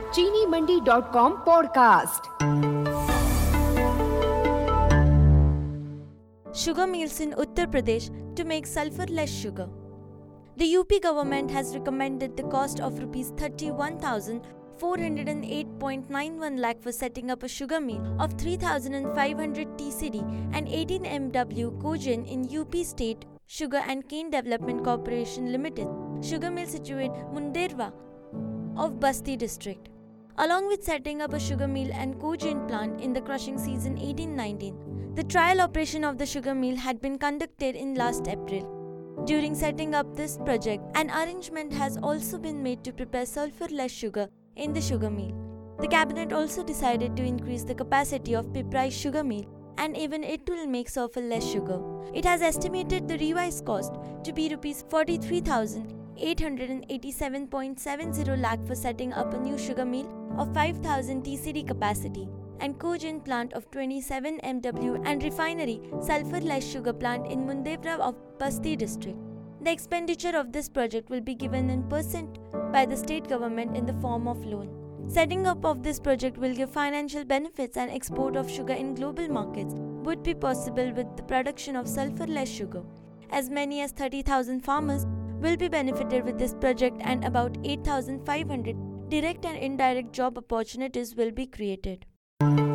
चीनीमंडी.com podcast. Sugar mills in Uttar Pradesh to make sulfur-less sugar. The UP government has recommended the cost of Rs 31,408.91 lakh for setting up a sugar mill of 3,500 TCD and 18 MW cogen in UP State Sugar and Cane Development Corporation Limited, sugar mill situated Munderwa of Basti district. Along with setting up a sugar mill and cogen plant in the crushing season 18-19. The trial operation of the sugar mill had been conducted in last April. During setting up this project, an arrangement has also been made to prepare sulfur-less sugar in the sugar mill. The cabinet also decided to increase the capacity of Piparia sugar mill, and even it will make sulfur-less sugar. It has estimated the revised cost to be Rs 43,887.70 lakh for setting up a new sugar mill of 5,000 TCD capacity and cogen plant of 27 MW and refinery sulfur-less sugar plant in Munderwa of Basti district. The expenditure of this project will be given in percent by the state government in the form of loan. Setting up of this project will give financial benefits, and export of sugar in global markets would be possible with the production of sulfur-less sugar. As many as 30,000 farmers will be benefited with this project, and about 8,500 direct and indirect job opportunities will be created.